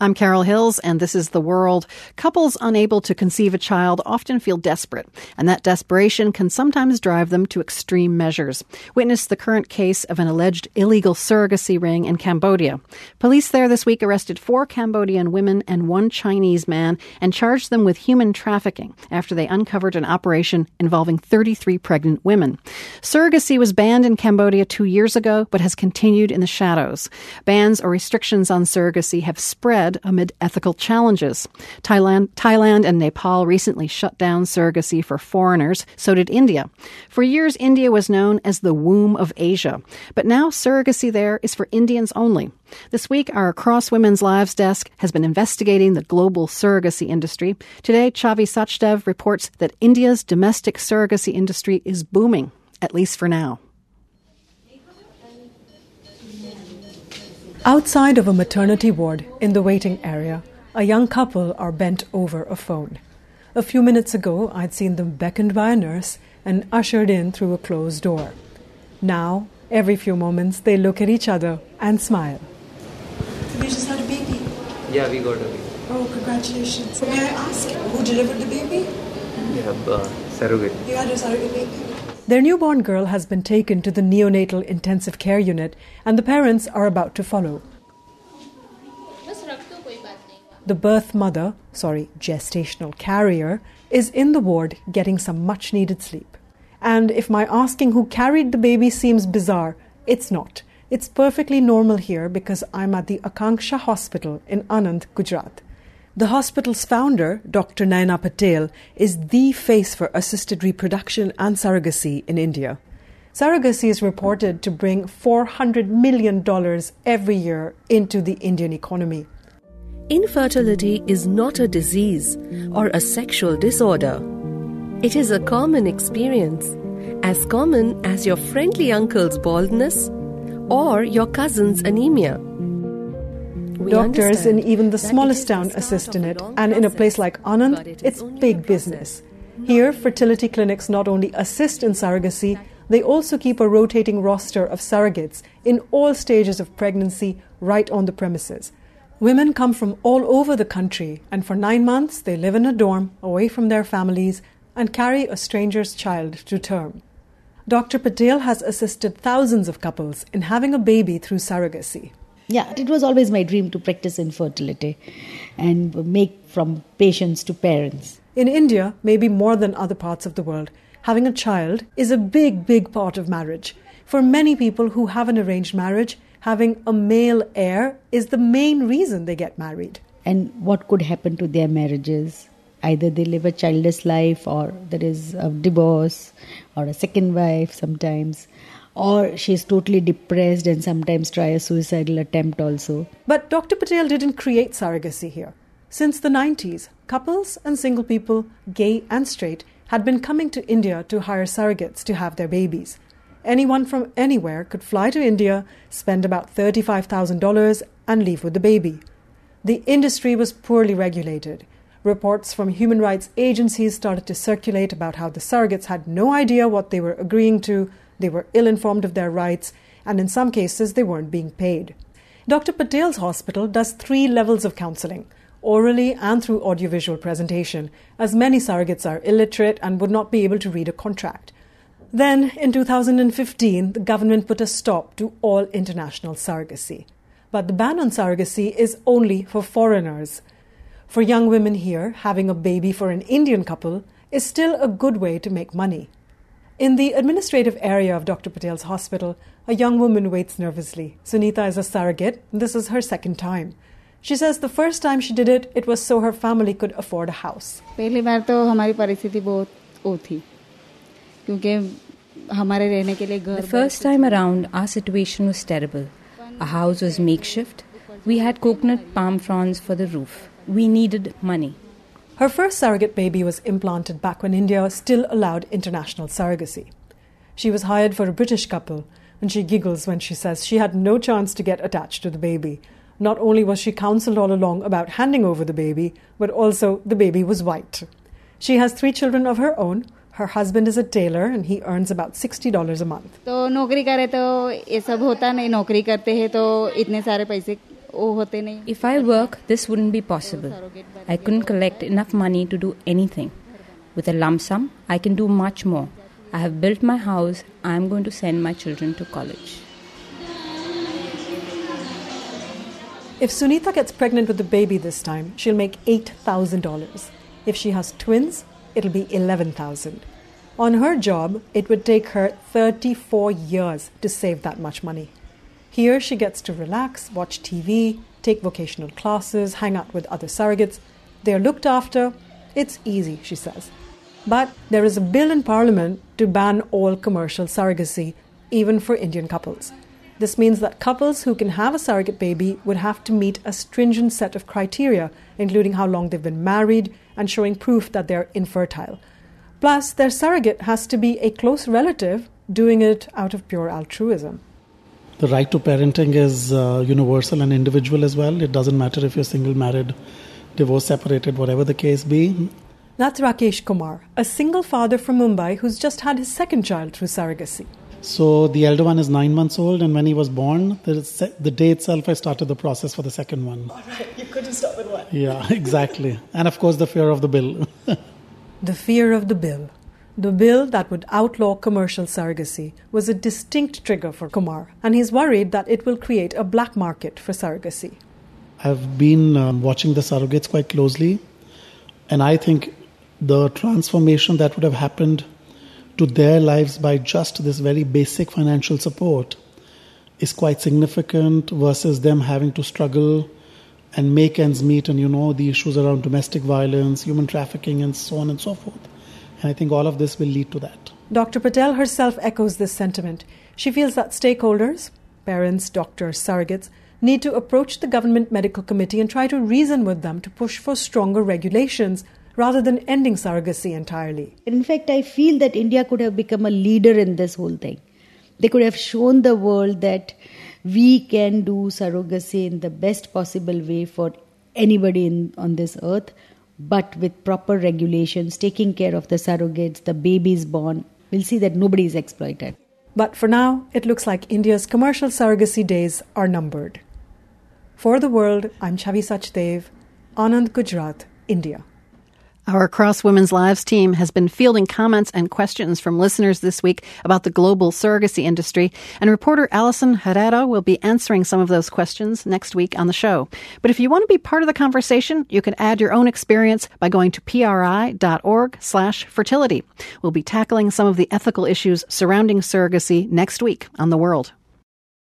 I'm Carol Hills, and this is The World. Couples unable to conceive a child often feel desperate, and that desperation can sometimes drive them to extreme measures. Witness the current case of an alleged illegal surrogacy ring in Cambodia. Police there this week arrested 4 Cambodian women and 1 Chinese man and charged them with human trafficking after they uncovered an operation involving 33 pregnant women. Surrogacy was banned in Cambodia 2 years ago, but has continued in the shadows. Bans or restrictions on surrogacy have spread amid ethical challenges. Thailand and Nepal recently shut down surrogacy for foreigners. So did India. For years, India was known as the womb of Asia. But now surrogacy there is for Indians only. This week, our Across Women's Lives desk has been investigating the global surrogacy industry. Today, Chavi Sachdev reports that India's domestic surrogacy industry is booming, at least for now. Outside of a maternity ward in the waiting area, a young couple are bent over a phone. A few minutes ago, I'd seen them beckoned by a nurse and ushered in through a closed door. Now, every few moments, they look at each other and smile. So you just had a baby? Yeah, we got a baby. Oh, congratulations. May I ask, who delivered the baby? We have surrogate. You had a surrogate baby? Their newborn girl has been taken to the neonatal intensive care unit, and the parents are about to follow. The gestational carrier, is in the ward getting some much-needed sleep. And if my asking who carried the baby seems bizarre, it's not. It's perfectly normal here because I'm at the Akanksha Hospital in Anand, Gujarat. The hospital's founder, Dr. Naina Patel, is the face for assisted reproduction and surrogacy in India. Surrogacy is reported to bring $400 million every year into the Indian economy. Infertility is not a disease or a sexual disorder. It is a common experience, as common as your friendly uncle's baldness or your cousin's anemia. Doctors in even the smallest town assist in it, and in a place like Anand, it's big business. Here, fertility clinics not only assist in surrogacy, they also keep a rotating roster of surrogates in all stages of pregnancy right on the premises. Women come from all over the country, and for 9 months they live in a dorm away from their families and carry a stranger's child to term. Dr. Patel has assisted thousands of couples in having a baby through surrogacy. Yeah, it was always my dream to practice infertility and make from patients to parents. In India, maybe more than other parts of the world, having a child is a big, big part of marriage. For many people who have an arranged marriage, having a male heir is the main reason they get married. And what could happen to their marriages? Either they live a childless life, or there is a divorce, or a second wife sometimes. Or she's totally depressed and sometimes try a suicidal attempt also. But Dr. Patel didn't create surrogacy here. Since the 90s, couples and single people, gay and straight, had been coming to India to hire surrogates to have their babies. Anyone from anywhere could fly to India, spend about $35,000 and leave with the baby. The industry was poorly regulated. Reports from human rights agencies started to circulate about how the surrogates had no idea what they were agreeing to. They were ill-informed of their rights, and in some cases they weren't being paid. Dr. Patel's hospital does 3 levels of counselling, orally and through audiovisual presentation, as many surrogates are illiterate and would not be able to read a contract. Then, in 2015, the government put a stop to all international surrogacy. But the ban on surrogacy is only for foreigners. For young women here, having a baby for an Indian couple is still a good way to make money. In the administrative area of Dr. Patel's hospital, a young woman waits nervously. Sunita is a surrogate, and this is her second time. She says the first time she did it, it was so her family could afford a house. The first time around, our situation was terrible. Our house was makeshift. We had coconut palm fronds for the roof. We needed money. Her first surrogate baby was implanted back when India still allowed international surrogacy. She was hired for a British couple, and she giggles when she says she had no chance to get attached to the baby. Not only was she counselled all along about handing over the baby, but also the baby was white. She has 3 children of her own. Her husband is a tailor and he earns about $60 a month. If I work, this wouldn't be possible. I couldn't collect enough money to do anything. With a lump sum, I can do much more. I have built my house. I am going to send my children to college. If Sunita gets pregnant with a baby this time, she'll make $8,000. If she has twins, it'll be $11,000. On her job, it would take her 34 years to save that much money. Here she gets to relax, watch TV, take vocational classes, hang out with other surrogates. They are looked after. It's easy, she says. But there is a bill in Parliament to ban all commercial surrogacy, even for Indian couples. This means that couples who can have a surrogate baby would have to meet a stringent set of criteria, including how long they've been married and showing proof that they're infertile. Plus, their surrogate has to be a close relative doing it out of pure altruism. The right to parenting is universal and individual as well. It doesn't matter if you're single, married, divorced, separated, whatever the case be. That's Rakesh Kumar, a single father from Mumbai who's just had his second child through surrogacy. So the elder one is 9 months old, and when he was born, the day itself I started the process for the second one. All right, you couldn't stop at one. Yeah, exactly. And of course the fear of the bill. The fear of the bill. The bill that would outlaw commercial surrogacy was a distinct trigger for Kumar, and he's worried that it will create a black market for surrogacy. I've been watching the surrogates quite closely, and I think the transformation that would have happened to their lives by just this very basic financial support is quite significant versus them having to struggle and make ends meet and, the issues around domestic violence, human trafficking, and so on and so forth. And I think all of this will lead to that. Dr. Patel herself echoes this sentiment. She feels that stakeholders, parents, doctors, surrogates, need to approach the government medical committee and try to reason with them to push for stronger regulations rather than ending surrogacy entirely. In fact, I feel that India could have become a leader in this whole thing. They could have shown the world that we can do surrogacy in the best possible way for anybody on this earth, but with proper regulations, taking care of the surrogates, the babies born. We'll see that nobody is exploited. But for now, it looks like India's commercial surrogacy days are numbered. For The World, I'm Chavi Sachdev, Anand, Gujarat, India. Our Across Women's Lives team has been fielding comments and questions from listeners this week about the global surrogacy industry, and reporter Alison Herrera will be answering some of those questions next week on the show. But if you want to be part of the conversation, you can add your own experience by going to pri.org/fertility. We'll be tackling some of the ethical issues surrounding surrogacy next week on The World.